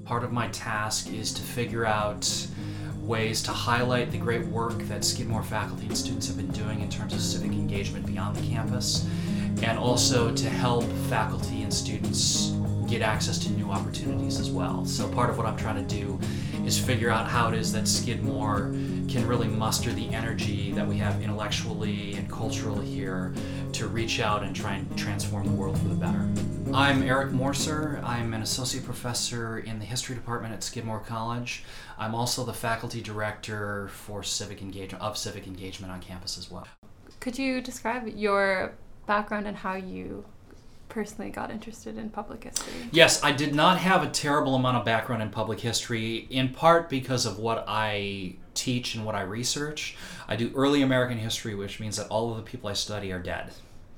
Part of my task is to figure out ways to highlight the great work that Skidmore faculty and students have been doing in terms of civic engagement beyond the campus, and also to help faculty and students get access to new opportunities as well. So part of what I'm trying to do is figure out how it is that Skidmore can really muster the energy that we have intellectually and culturally here to reach out and try and transform the world for the better. I'm Eric Morser. I'm an associate professor in the history department at Skidmore College. I'm also the faculty director for civic engagement on campus as well. Could you describe your background and how you personally got interested in public history? Yes, I did not have a terrible amount of background in public history, in part because of what I teach and what I research. I do early American history, which means that all of the people I study are dead.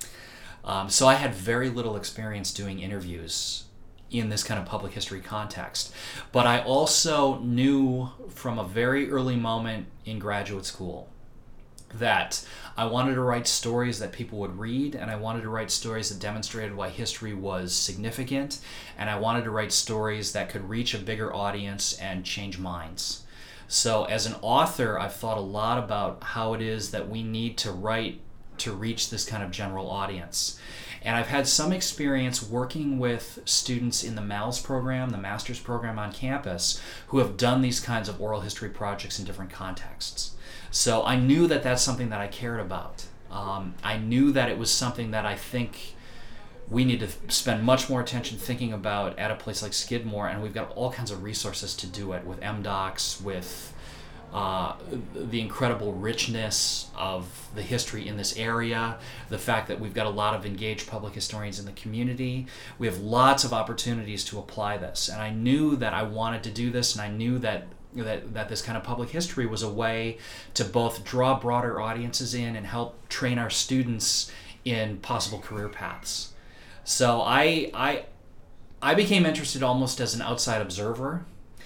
So I had very little experience doing interviews in this kind of public history context. But I also knew from a very early moment in graduate school that I wanted to write stories that people would read, and I wanted to write stories that demonstrated why history was significant, and I wanted to write stories that could reach a bigger audience and change minds. So as an author, I've thought a lot about how it is that we need to write to reach this kind of general audience. And I've had some experience working with students in the MALS program, the master's program on campus, who have done these kinds of oral history projects in different contexts. So I knew that that's something that I cared about. I knew that it was something that I think we need to spend much more attention thinking about at a place like Skidmore, and we've got all kinds of resources to do it with MDocs, with the incredible richness of the history in this area, the fact that we've got a lot of engaged public historians in the community. We have lots of opportunities to apply this, and I knew that I wanted to do this, and I knew that this kind of public history was a way to both draw broader audiences in and help train our students in possible career paths. So I became interested almost as an outside observer,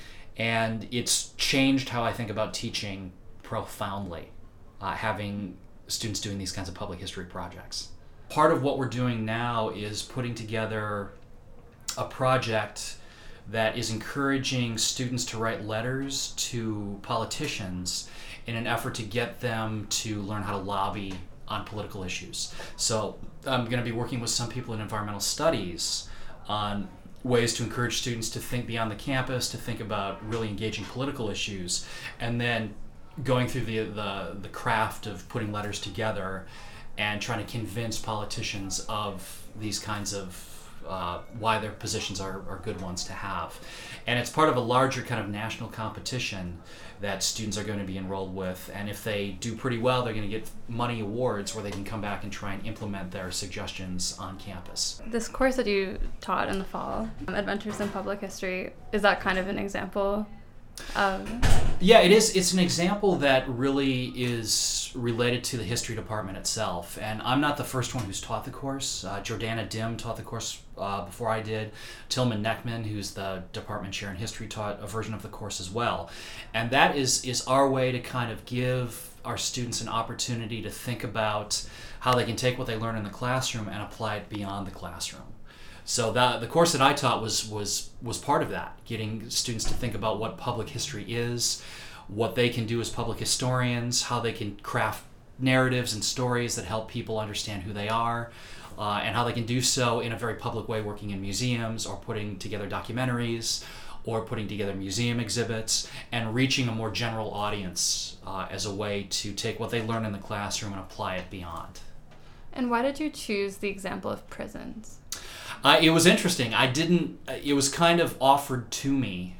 and it's changed how I think about teaching profoundly, having students doing these kinds of public history projects. Part of what we're doing now is putting together a project that is encouraging students to write letters to politicians in an effort to get them to learn how to lobby on political issues. So I'm going to be working with some people in environmental studies on ways to encourage students to think beyond the campus, to think about really engaging political issues, and then going through the craft of putting letters together and trying to convince politicians of these kinds of why their positions are good ones to have. And it's part of a larger kind of national competition that students are going to be enrolled with, and if they do pretty well, they're going to get money awards where they can come back and try and implement their suggestions on campus. This course that you taught in the fall, Adventures in Public History, is that kind of an example of... Yeah, it is. It's an example that really is related to the history department itself. And I'm not the first one who's taught the course. Jordana Dim taught the course before I did. Tillman Neckman, who's the department chair in history, taught a version of the course as well. And that is our way to kind of give our students an opportunity to think about how they can take what they learn in the classroom and apply it beyond the classroom. So the course that I taught was part of that, getting students to think about what public history is, what they can do as public historians, how they can craft narratives and stories that help people understand who they are, and how they can do so in a very public way, working in museums or putting together documentaries or putting together museum exhibits and reaching a more general audience as a way to take what they learn in the classroom and apply it beyond. And why did you choose the example of prisons? It was interesting. It was kind of offered to me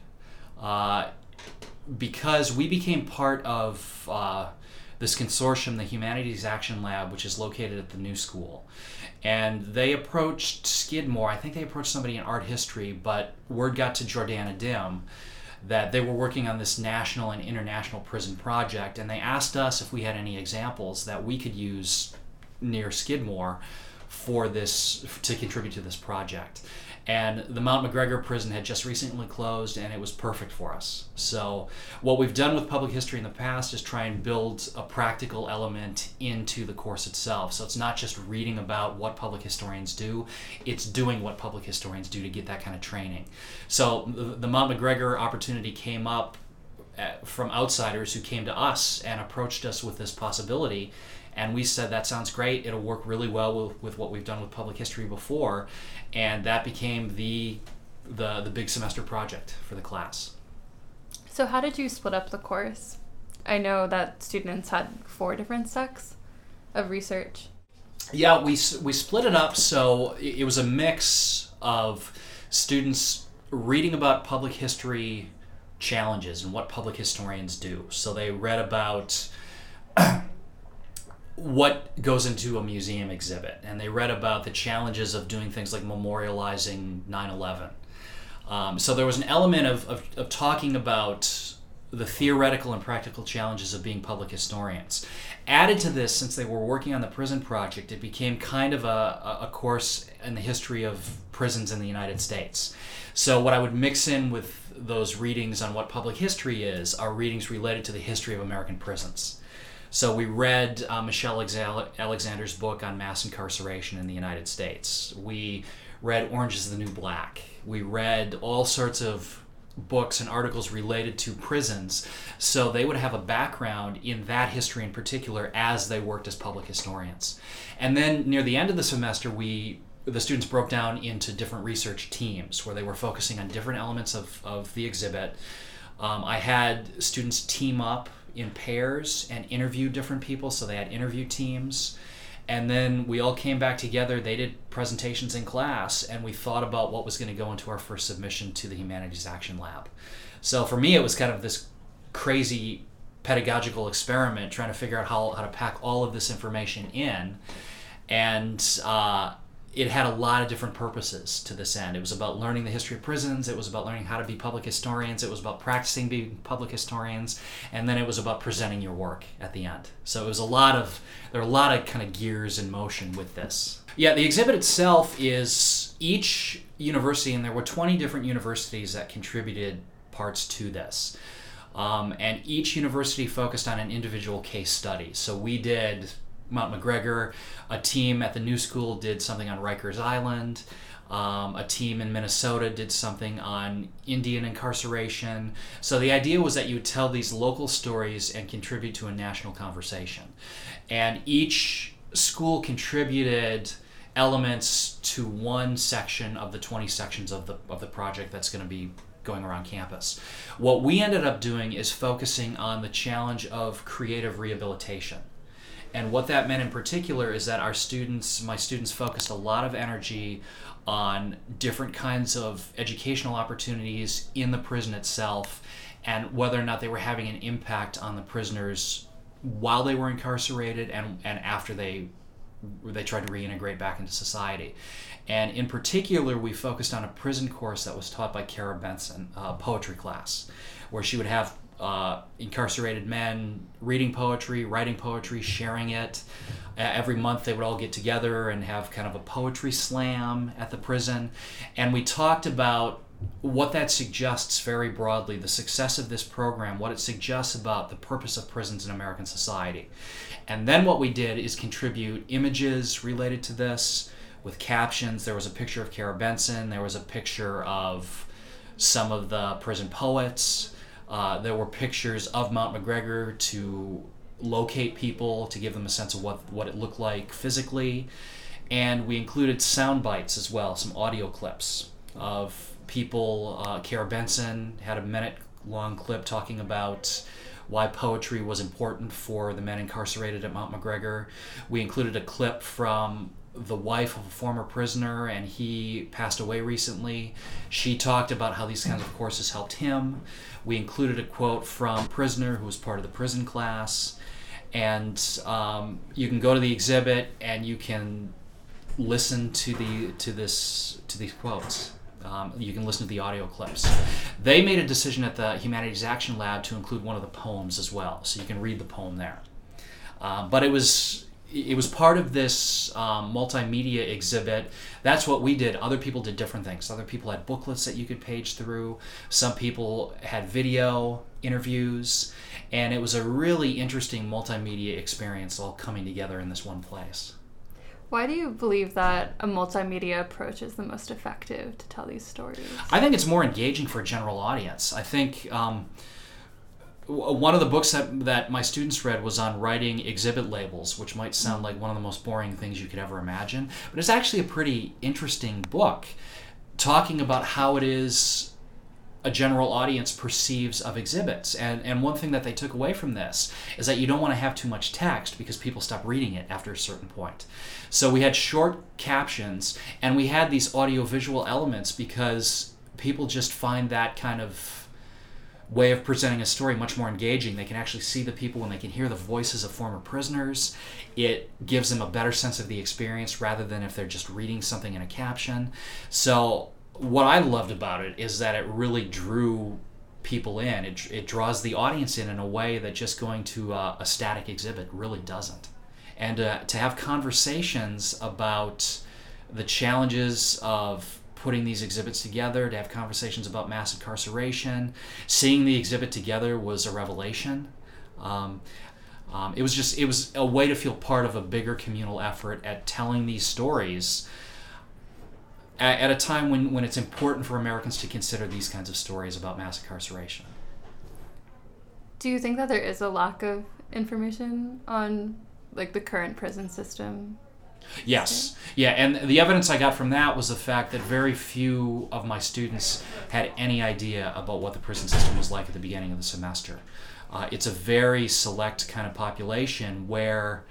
because we became part of this consortium, the Humanities Action Lab, which is located at the New School. And they approached Skidmore. I think they approached somebody in art history, but word got to Jordana Dim that they were working on this national and international prison project, and they asked us if we had any examples that we could use near Skidmore for this, to contribute to this project. And the Mount McGregor prison had just recently closed, and it was perfect for us. So what we've done with public history in the past is try and build a practical element into the course itself. So it's not just reading about what public historians do, it's doing what public historians do to get that kind of training. So the Mount McGregor opportunity came up from outsiders who came to us and approached us with this possibility. And we said, that sounds great. It'll work really well with what we've done with public history before. And that became the big semester project for the class. So how did you split up the course? I know that students had 4 different sects of research. Yeah, we split it up so it was a mix of students reading about public history challenges and what public historians do. So they read about what goes into a museum exhibit, and they read about the challenges of doing things like memorializing 9/11. So there was an element of talking about the theoretical and practical challenges of being public historians. Added to this, since they were working on the prison project, it became kind of a course in the history of prisons in the United States. So what I would mix in with those readings on what public history is are readings related to the history of American prisons. So we read Michelle Alexander's book on mass incarceration in the United States. We read Orange is the New Black. We read all sorts of books and articles related to prisons, so they would have a background in that history in particular as they worked as public historians. And then near the end of the semester, the students broke down into different research teams where they were focusing on different elements of the exhibit. I had students team up in pairs and interview different people, so they had interview teams. And then we all came back together, they did presentations in class, and we thought about what was going to go into our first submission to the Humanities Action Lab. So for me, it was kind of this crazy pedagogical experiment trying to figure out how to pack all of this information in. And it had a lot of different purposes to this end. It was about learning the history of prisons, it was about learning how to be public historians, it was about practicing being public historians, and then it was about presenting your work at the end. So there were a lot of kind of gears in motion with this. Yeah, the exhibit itself is each university, and there were 20 different universities that contributed parts to this. And each university focused on an individual case study. So we did Mount McGregor, a team at the New School did something on Rikers Island, a team in Minnesota did something on Indian incarceration. So the idea was that you would tell these local stories and contribute to a national conversation. And each school contributed elements to one section of the 20 sections of the project that's going to be going around campus. What we ended up doing is focusing on the challenge of creative rehabilitation. And what that meant in particular is that my students focused a lot of energy on different kinds of educational opportunities in the prison itself, and whether or not they were having an impact on the prisoners while they were incarcerated and after they tried to reintegrate back into society. And in particular, we focused on a prison course that was taught by Kara Benson, a poetry class, where she would have incarcerated men reading poetry, writing poetry, sharing it. Every month they would all get together and have kind of a poetry slam at the prison. And we talked about what that suggests very broadly, the success of this program, what it suggests about the purpose of prisons in American society. And then what we did is contribute images related to this with captions. There was a picture of Kara Benson. There was a picture of some of the prison poets. There were pictures of Mount McGregor to locate people, to give them a sense of what it looked like physically. And we included sound bites as well, some audio clips of people. Kara Benson had a minute-long clip talking about why poetry was important for the men incarcerated at Mount McGregor. We included a clip from the wife of a former prisoner, and he passed away recently. She talked about how these kinds of courses helped him. We included a quote from a prisoner who was part of the prison class. And you can go to the exhibit and you can listen to these quotes. You can listen to the audio clips. They made a decision at the Humanities Action Lab to include one of the poems as well, so you can read the poem there. But it was it was part of this multimedia exhibit. That's what we did. Other people did different things. Other people had booklets that you could page through. Some people had video interviews, and it was a really interesting multimedia experience all coming together in this one place. Why do you believe that a multimedia approach is the most effective to tell these stories? I think it's more engaging for a general audience. I think one of the books that my students read was on writing exhibit labels, which might sound like one of the most boring things you could ever imagine, but it's actually a pretty interesting book talking about how it is a general audience perceives of exhibits. And one thing that they took away from this is that you don't want to have too much text because people stop reading it after a certain point. So we had short captions, and we had these audiovisual elements because people just find that kind of way of presenting a story much more engaging. They can actually see the people and they can hear the voices of former prisoners. It gives them a better sense of the experience rather than if they're just reading something in a caption. So what I loved about it is that it really drew people in. It draws the audience in a way that just going to a static exhibit really doesn't. And to have conversations about the challenges of putting these exhibits together, to have conversations about mass incarceration, seeing the exhibit together was a revelation. It was a way to feel part of a bigger communal effort at telling these stories at a time when it's important for Americans to consider these kinds of stories about mass incarceration. Do you think that there is a lack of information on the current prison system? Yes. Yeah, and the evidence I got from that was the fact that very few of my students had any idea about what the prison system was like at the beginning of the semester. It's a very select kind of population where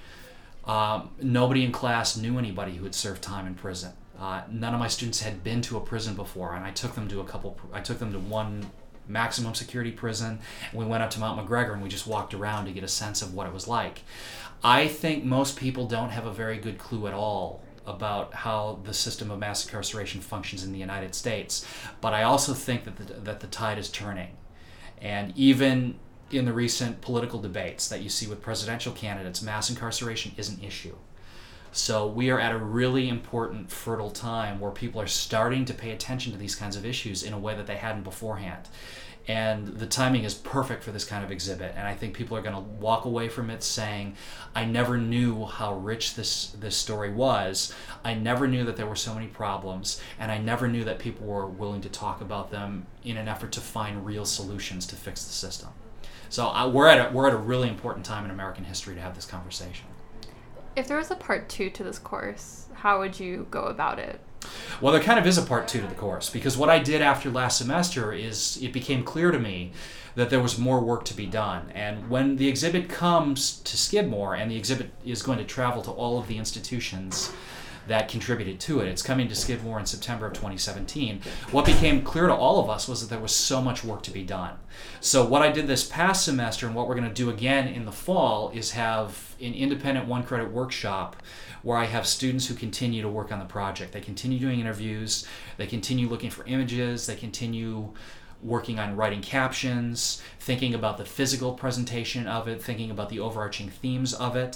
nobody in class knew anybody who had served time in prison. None of my students had been to a prison before, and I took them to one maximum security prison, and we went up to Mount McGregor and we just walked around to get a sense of what it was like. I think most people don't have a very good clue at all about how the system of mass incarceration functions in the United States, but I also think that the tide is turning. And even in the recent political debates that you see with presidential candidates, mass incarceration is an issue. So we are at a really important, fertile time where people are starting to pay attention to these kinds of issues in a way that they hadn't beforehand. And the timing is perfect for this kind of exhibit. And I think people are going to walk away from it saying, I never knew how rich this story was. I never knew that there were so many problems. And I never knew that people were willing to talk about them in an effort to find real solutions to fix the system. So we're at a really important time in American history to have this conversation. If there was a part 2 to this course, how would you go about it? Well, there kind of is a part 2 to the course, because what I did after last semester is it became clear to me that there was more work to be done. And when the exhibit comes to Skidmore, and the exhibit is going to travel to all of the institutions that contributed to it, it's coming to Skidmore in September of 2017, what became clear to all of us was that there was so much work to be done. So what I did this past semester, and what we're going to do again in the fall, is have an independent one-credit workshop where I have students who continue to work on the project. They continue doing interviews, they continue looking for images, they continue working on writing captions, thinking about the physical presentation of it, thinking about the overarching themes of it,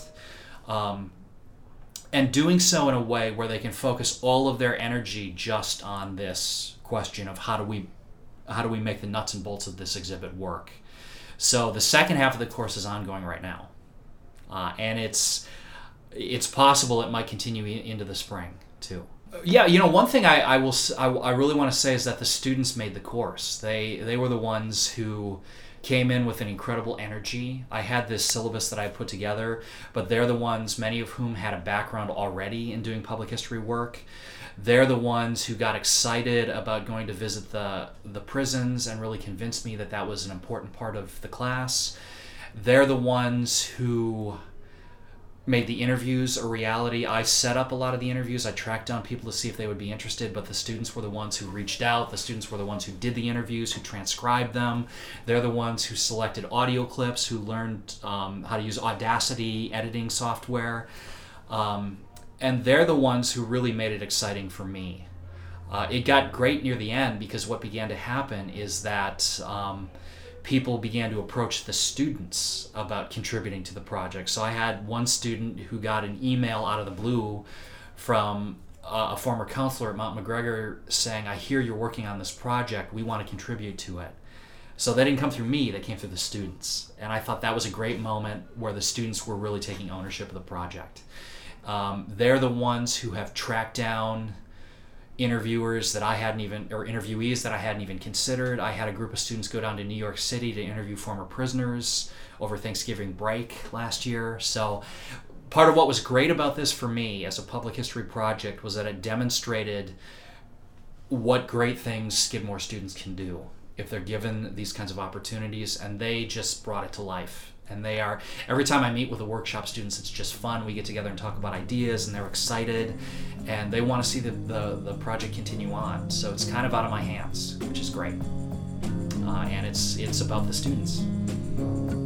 and doing so in a way where they can focus all of their energy just on this question of how do we make the nuts and bolts of this exhibit work. So the second half of the course is ongoing right now, and it's possible it might continue into the spring too. Yeah, one thing I really want to say is that the students made the course. They were the ones who came in with an incredible energy. I had this syllabus that I put together, but they're the ones, many of whom had a background already in doing public history work. They're the ones who got excited about going to visit the prisons and really convinced me that that was an important part of the class. They're the ones who made the interviews a reality. I set up a lot of the interviews. I tracked down people to see if they would be interested, but the students were the ones who reached out. The students were the ones who did the interviews, who transcribed them. They're the ones who selected audio clips, who learned how to use Audacity editing software. And they're the ones who really made it exciting for me. It got great near the end because what began to happen is that people began to approach the students about contributing to the project. So I had one student who got an email out of the blue from a former counselor at Mount McGregor saying, "I hear you're working on this project. We want to contribute to it." So they didn't come through me, they came through the students. And I thought that was a great moment where the students were really taking ownership of the project. They're the ones who have tracked down interviewees that I hadn't even considered. I had a group of students go down to New York City to interview former prisoners over Thanksgiving break last year. So part of what was great about this for me as a public history project was that it demonstrated what great things Skidmore students can do if they're given these kinds of opportunities, and they just brought it to life. And they are, every time I meet with the workshop students, it's just fun. We get together and talk about ideas, and they're excited, and they want to see the project continue on. So it's kind of out of my hands, which is great. And it's about the students.